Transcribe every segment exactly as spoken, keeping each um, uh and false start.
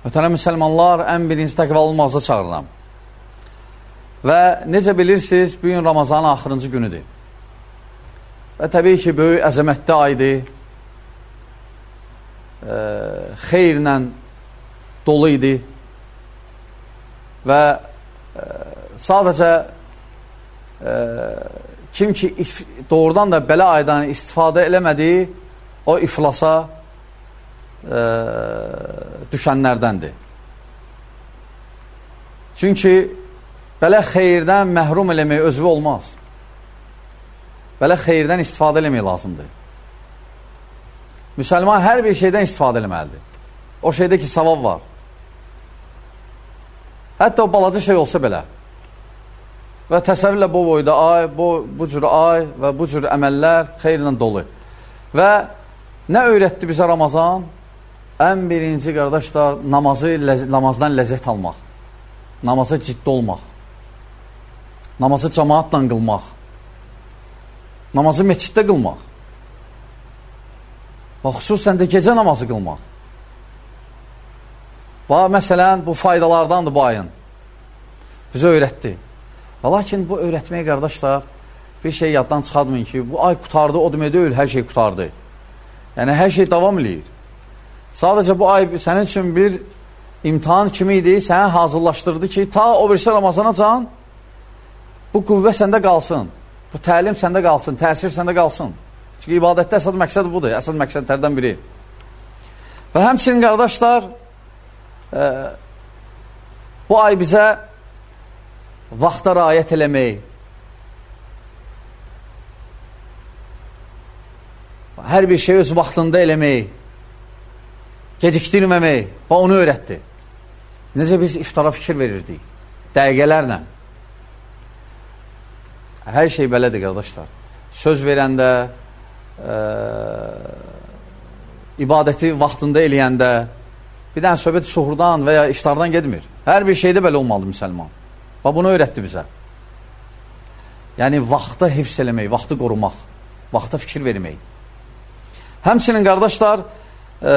Möhtərəm müsəlmanlar, ən birinci təqvalı olmağıza çağırıram. Və necə bilirsiniz, bugün Ramazanın axırıncı günüdür. Və təbii ki, böyük əzəmətli aydır. E, xeyirlə dolu idi. Və e, sadəcə e, kim ki doğrudan da belə aydan istifadə eləmədi, o iflasa e, düşənlərdəndir. Çünki belə xeyirdən məhrum eləmək özü olmaz. Belə xeyirdən istifadə eləmək lazımdır. Müsəlman hər bir şeydən istifadə eləməlidir. O şeydə ki, savab var. Hətta o balaca şey olsa belə. Və təsəvvürlə bu boyda ay, bu, bu cür ay və bu cür əməllər xeyirlə dolu. Və nə öyrətdi bizə Ramazan? Ən birinci, qardaşlar, namazı, namazdan ləzzət almaq. Namaza ciddi olmaq. Namazı cəmaatla qılmaq. Namazı meçiddə qılmaq. Və xüsusən də gecə namazı qılmaq. Və məsələn, bu faydalardandır bu ayın. Bizə öyrətdi. Və lakin bu öyrətməyə, qardaşlar, bir şey yaddan çıxartmayın ki, bu ay qutardı, o demək deyil, hər şey qutardı. Yəni, hər şey davam edir. Sadəcə bu ay sənin üçün bir imtihan kimi idi, səni hazırlaşdırdı ki, ta o birisi Ramazana can, bu qüvvə səndə qalsın, bu təlim səndə qalsın, təsir səndə qalsın. Çünki ibadətdə əsas məqsəd budur, əsas məqsədlərdən biri. Və həmçinin, qardaşlar, e, bu ay bizə vaxta riayət eləmək, hər bir şey öz vaxtında eləmək, gecikdirməmək və onu öyrətdi. Necə biz iftara fikir verirdik? Dəqiqələrlə. Hər şey belədir, qardaşlar. Söz verəndə, e, ibadəti vaxtında eləyəndə, bir dənə söhbət suhurdan və ya iftardan gedmir. Hər bir şeydə belə olmalı müsəlman. Və bunu öyrətdi bizə. Yəni, vaxta hifz eləmək, vaxtı qorumaq, vaxta fikir vermək. Həmçinin, qardaşlar, e,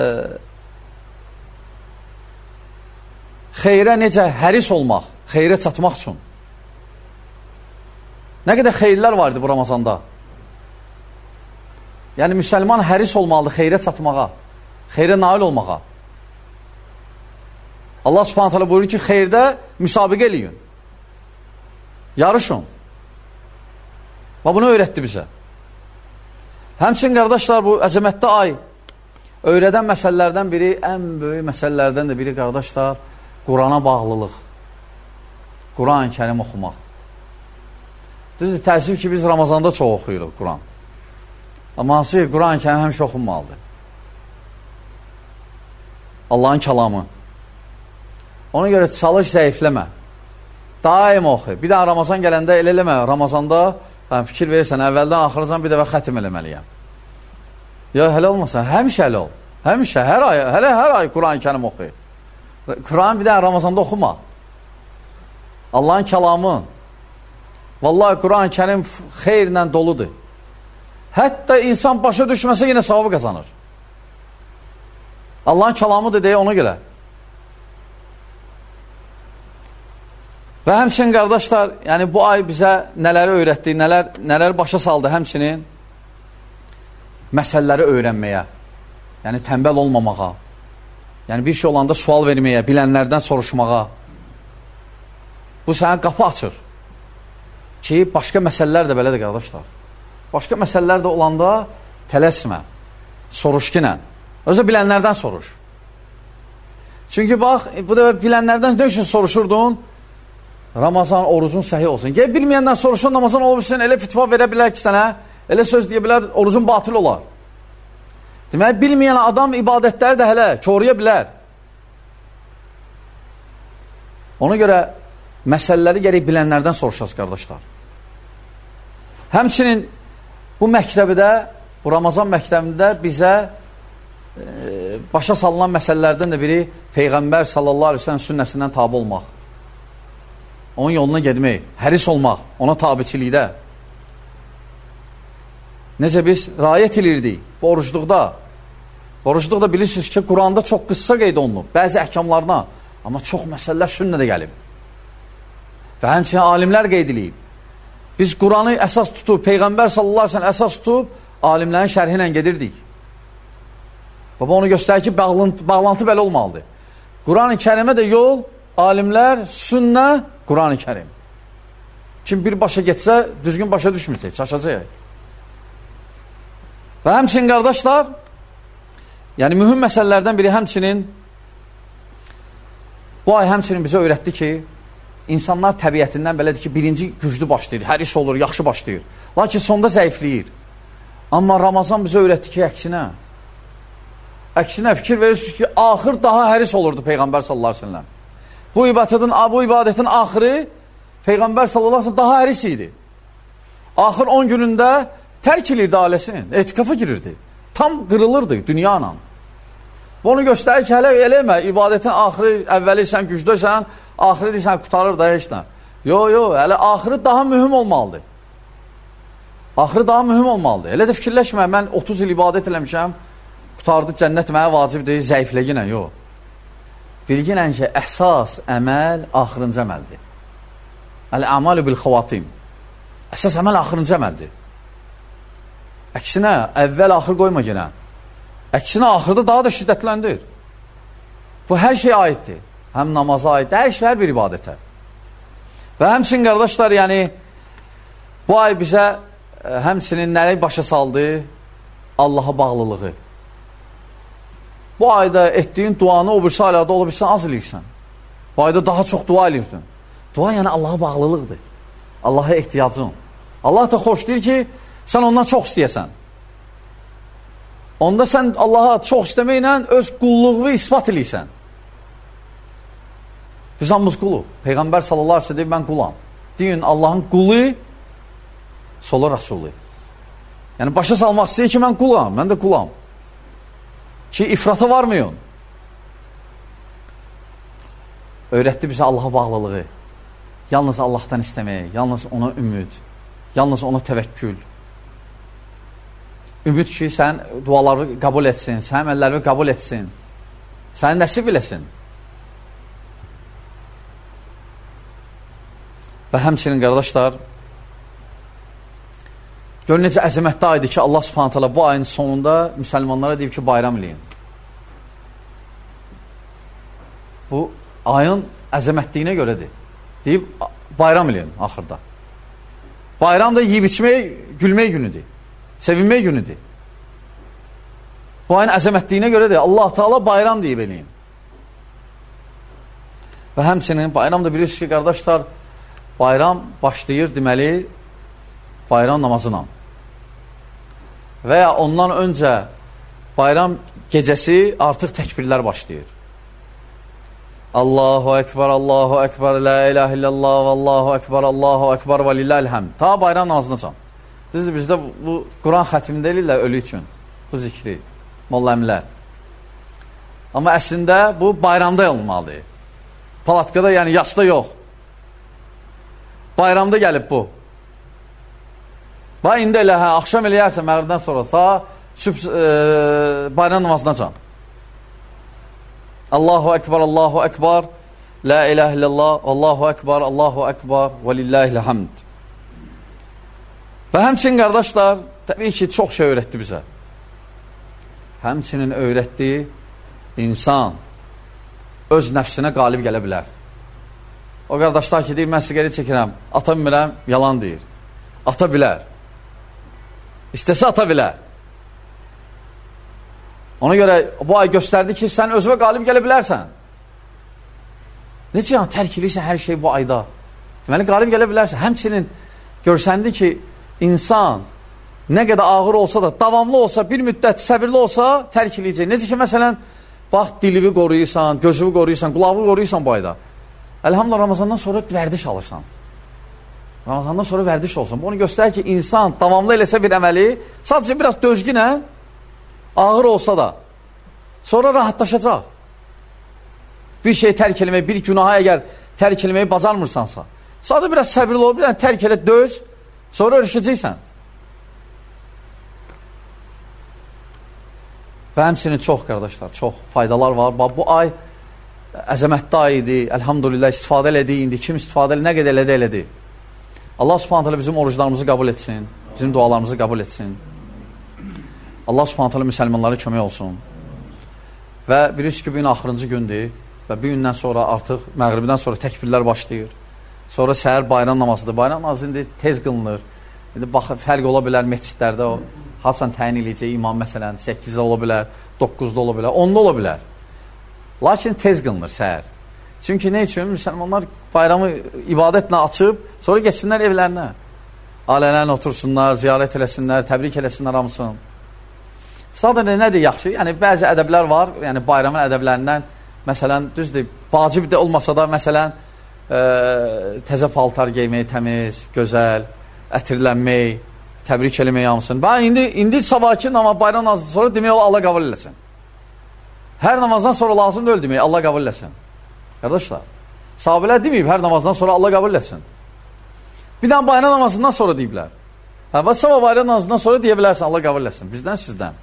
xeyrə necə həris olmaq, xeyrə çatmaq üçün. Nə qədər xeyirlər var idi bu Ramazanda? Yəni, müsəlman həris olmalıdır xeyrə çatmağa, xeyrə nail olmağa. Allah subhanət hələ buyurur ki, xeyrdə müsabiqə eləyin, yarışın. Və bunu öyrətdi bizə. Həmçin, qardaşlar, bu əzəmətli ay öyrədən məsələlərdən biri, ən böyük məsələlərdən də biri, qardaşlar, Qurana bağlılıq, Quran-ı Kərim oxumaq. Düzdür, təəssüf ki, biz Ramazanda çox oxuyuruq Quran. Amma hansı ki, Quran-ı Kərim həmişə oxunmalıdır. Allahın kəlamı. Ona görə çalış, zəifləmə. Daim oxu. Bir daha Ramazan gələndə elə eləmə. Ramazanda hə, fikir verirsən, əvvəldən axırıcan bir dəfə xətim eləməliyəm. Ya, hələ olmasa, həmişə hələ ol. Həmişə, hər ay, hələ hər ay Quran-ı Kərim oxu. Quran bir daha Ramazanda oxuma. Allahın kəlamı. Vallahi Quran-ı Kərim xeyirlə doludur. Hətta insan başa düşməsə yenə savabı qazanır. Allahın kəlamıdır deyə ona görə. Və həmçinin, qardaşlar, yəni bu ay bizə nələri öyrətdi, nələr, nələr başa saldı həmçinin məsələləri öyrənməyə, yəni tənbəl olmamağa, yəni bir şey olanda sual verməyə, bilənlərdən soruşmağa. Bu sənə qapı açır ki, başqa məsələlər də belədir, qardaşlar. Başqa məsələlər də olanda tələsmə, soruşkinə, özü bilənlərdən soruş. Çünki bax, bu da bilənlərdən nə üçün soruşurdun? Ramazan, orucun səhi olsun. Gəl, bilməyəndən soruşun, Ramazan olursun, elə fitva verə bilər ki sənə, elə söz deyə bilər, orucun batıl olar. Demək, bilməyən adam ibadətləri də hələ çoruya bilər. Ona görə məsələləri gərək bilənlərdən soruşacaq, qardaşlar. Həmçinin bu məktəbdə, bu Ramazan məktəbində bizə e, başa salınan məsələlərdən də biri Peyğəmbər sallallahu aleyhi ve sellem sünnəsindən tabi olmaq. Onun yoluna gedmək, həris olmaq, ona tabiçilikdə. Necə biz rayət edirdik bu orucluqda. Orucluqda bilirsiniz ki, Quranda çox qıssa qeyd olunub, bəzi əhkamlarına, amma çox məsələlər sünnədə gəlib. Və həmçinin alimlər qeyd edib. Biz Quranı əsas tutub, Peyğəmbər sallallahu aleyhi ve sellem əsas tutub, alimlərin şərhi ilə gedirdik. Baba onu göstərir ki, bağlantı, bağlantı belə olmalıdır. Quran-ı Kərimə də yol, alimlər, sünnə, Quran-ı Kərim. Kim bir başa getsə, düzgün başa düşməyəcək, çaşacaq. Və həmçinin qardaşlar, yəni mühüm məsələlərdən biri həmçinin, bu ay həmçinin bizə öyrətdi ki, insanlar təbiətindən belədir ki, birinci güclü başlayır, həris olur, yaxşı başlayır. Lakin sonda zəifləyir. Amma Ramazan bizə öyrətdi ki, əksinə. Əksinə fikir verirsiniz ki, axır daha həris olurdu Peyğəmbər sallallahu aleyhi ve sellem. Bu ibadətin, bu ibadətin axırı Peyğəmbər sallallahu aleyhi ve sellem daha həris idi. Axır on günündə tərk edirdi ailəsini, etikafa girirdi. Tam qırılırdı dünyanla. Bunu göstərir ki, hələ eləmə, ibadətin axırı, əvvəli sən güclüsən, axırı deyirsən, qutarır da heç nə. Yox, yox, hələ axırı daha mühüm olmalıdır. Axırı daha mühüm olmalıdır. Elə də fikirləşmə, mən otuz il ibadət eləmişəm, qutardı, cənnət mənə vacibdir, zəifləginə, yox. Bilginən ki, əsas əməl axırıncı əməldir. Əl-əmalu bil-xavatim. Əsas əməl axırıncı əməldir. Əksinə, əvvəl axır qoyma genə. Əksinə, axırda daha da şiddətləndir. Bu, hər şey aiddir. Həm namaza aiddir, hər şey, hər bir ibadətə. Və həmçinin, qardaşlar, yəni, bu ay bizə ə, həmçinin nələri başa saldı? Allaha bağlılığı. Bu ayda etdiyin duanı o birisi alədə ola bilsən, az eləyirsən. Bu ayda daha çox dua eləyirdin. Dua, yəni, Allaha bağlılıqdır. Allaha ehtiyacın. Allah da xoş deyir ki, sən ondan çox istəyəsən. Onda sən Allaha çox istəməklə öz qulluğu ispat eləyirsən. Biz hamımız quluq. Peyğəmbər sallallahu aleyhi ve sellem deyir, mən qulam. Deyin, Allahın qulu, solu Rasulü. Yəni, başa salmaq istəyir ki, mən qulam, mən də qulam. Ki, ifrata varmayın. Öyrətdi bizə Allaha bağlılığı. Yalnız Allahdan istəmək, yalnız ona ümid, yalnız ona təvəkkül. Ümid ki, sən duaları qəbul etsin, sən əməlləri qəbul etsin, səni nəsib eləsin. Və həmçinin, qardaşlar, gör necə əzəmətdə aydı ki, Allah subhanət hələ bu ayın sonunda müsəlmanlara deyib ki, bayram eləyin. Bu, ayın əzəmətliyinə görədir. Deyib, bayram eləyin axırda. Bayram da yiyib içmək, gülmək günüdür. Sevinmək günüdür. Bu ayın əzəmətliyinə görədir. Allah Teala bayram deyib eləyin. Və həmçinin bayram da bilirsiniz ki, qardaşlar, bayram başlayır deməli bayram namazına. Və ya ondan öncə bayram gecəsi artıq təkbirlər başlayır. Allahu Ekber, Allahu Ekber, la ilahe illallah, Allahu Ekber, Allahu Ekber və lillahilhəmd. Ta bayram namazına çan. Düzdür, bizdə bu Quran xətmində eləyirlər ölü üçün. Bu zikri, molla əmlər. Amma əslində bu bayramda olmalıdır. Palatkada, yəni yasda yox. Bayramda gəlib bu. Və indi elə, hə, axşam eləyərsən məğribdən sonra ta süb, e, bayram namazına can. Allahu Ekber, Allahu Ekber, la ilahe illallah, Allahu Ekber, Allahu Ekber və lillahilhəmd. Və həmçinin, qardaşlar, təbii ki, çox şey öyrətdi bizə. Həmçinin öyrətdi, insan öz nəfsinə qalib gələ bilər. O qardaşlar ki, deyir, mən siqaret çəkirəm, ata bilmirəm, yalan deyir. Ata bilər. İstəsə ata bilər. Ona görə bu ay göstərdi ki, sən özünə qalib gələ bilərsən. Necə yəni, tərk edirsən hər şey bu ayda? Deməli, qalib gələ bilərsən. Həmçinin görsəndi ki, insan nə qədər ağır olsa da, davamlı olsa, bir müddət səbirli olsa, tərk edəcək. Necə ki, məsələn, bax, dilini qoruyursan, gözünü qoruyursan, qulağı qoruyursan bu ayda. Elhamdülillah, Ramazandan sonra vərdiş alırsan. Ramazandan sonra vərdiş olsun. Bu onu göstərir ki, insan davamlı eləsə bir əməli, sadəcə biraz dözgünə, ağır olsa da, sonra rahatlaşacaq. Bir şey tərk eləmək, bir günaha əgər tərk eləməyi bacarmırsansa, sadəcə biraz səbirli ol, bir tərk elə, döz, sonra öyrəşəcəksən. Və həmçinin çox, qardaşlar, çox faydalar var. Bu ay əzəmətli ay idi, əlhamdülillah istifadə elədi, indi kim istifadə elədi, nə qədər elədi, elədi. Allah subhanət hələ bizim oruclarımızı qəbul etsin, bizim dualarımızı qəbul etsin. Allah subhanət hələ müsəlmanlara kömək olsun. Və bilirsiniz ki, bu gün axırıncı gündür və bir gündən sonra artıq məğribidən sonra təkbirlər başlayır. Sonra səhər bayram namazıdır. Bayram namazı indi tez qılınır. İndi bax, fərq ola bilər məscidlərdə o haçan təyin edəcək imam məsələn səkkizdə ola bilər, doqquzda ola bilər, onda ola bilər. Lakin tez qılınır səhər. Çünki nə üçün? Müsəlmanlar bayramı ibadətlə açıb, sonra geçsinlər evlərinə. Ailələrlə otursunlar, ziyarət eləsinlər, təbrik eləsinlər hamısını. Sadəcə nədir yaxşı? Yəni, bəzi ədəblər var, yəni bayramın ədəblərindən, məsələn, düzdür, vacib də olmasa da, məsələn, e, təzə paltar geymək, təmiz, gözəl, ətirlənmək, təbrik eləmək hamısını. Bax, indi, indi sabahki namaz bayram namazdan sonra demək o Allah qəbul eləsin. Hər namazdan sonra lazım deyil demək, Allah qəbul eləsin. Qardaşlar, sahabələr deməyib, hər namazdan sonra Allah qəbul eləsin. Bir dənə bayram namazından sonra deyiblər. Hə, və sabah bayram namazından sonra deyə bilərsən, Allah qəbul eləsin. Bizdən, sizdən.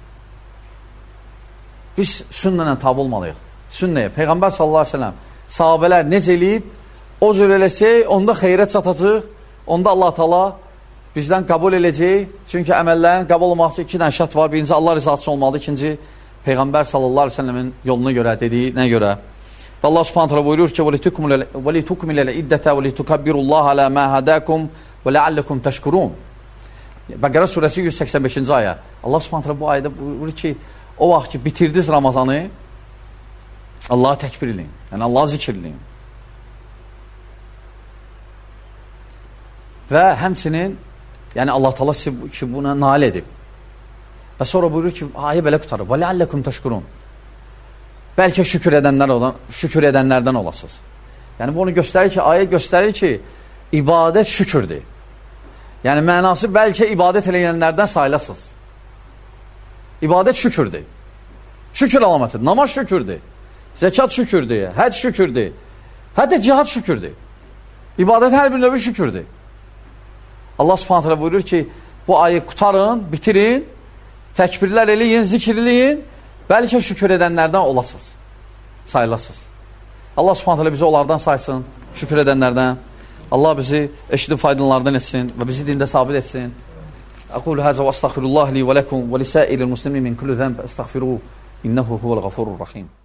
Biz sünnənə tabi olmalıyıq. Sünnəyə, Peyğəmbər sallallahu aleyhi ve sellem sahabələr necə eləyib, o cür eləsək, onda xeyrət çatacaq, onda Allah Taala bizdən qəbul eləyəcək. Çünki əməllərin qəbul olmaq üçün iki dənə şərt var. Birinci, Allah rizası olmalıdır. İkinci, Peyğəmbər sallallahu aleyhi ve sellemin yoluna görə, dediyinə görə. Və Allah subhanət hələ buyurur ki, وَلِتُكْمِلَ الْإِدَّةَ وَلِتُكَبِّرُ اللّٰهَ عَلَى مَا هَدَاكُمْ وَلَعَلَّكُمْ تَشْكُرُونَ. Bəqərə surəsi yüz səksən beşinci ayə. Allah subhanət hələ bu ayədə buyurur ki, o vaxt ki, bitirdiniz Ramazanı, Allah'a təkbir eləyin. Yəni, Allah'a zikr eləyin. Və həmçinin, yəni Allah Taala ki, buna nail edib. Və sonra buyurur ki, ayə belə qutarır. وَلَعَلَّكُمْ تَشْكُرُونَ. Bəlkə şükür edənlər olan, şükür edənlərdən olasınız. Yəni, bunu göstərir ki, ayə göstərir ki, ibadət şükürdür. Yəni, mənası bəlkə ibadət eləyənlərdən sayılasınız. İbadət şükürdür. Şükür alamətidir. Namaz şükürdür. Zəkat şükürdür. Həc şükürdür. Hətta cihad şükürdür. İbadət hər bir növü şükürdür. Allah subhanət hələ buyurur ki, bu ayı qutarın, bitirin, təkbirlər eləyin, zikr eləyin, bəlkə şükür edənlərdən olasınız, sayılasınız. Allah subhanət hələ bizi onlardan saysın, şükür edənlərdən. Allah bizi eşidib faydalardan etsin və bizi dində sabit etsin. أقول هذا وأستغفر الله لي ولكم ولسائر المسلمين من كل ذنب أستغفروه إنه هو الغفور الرحيم.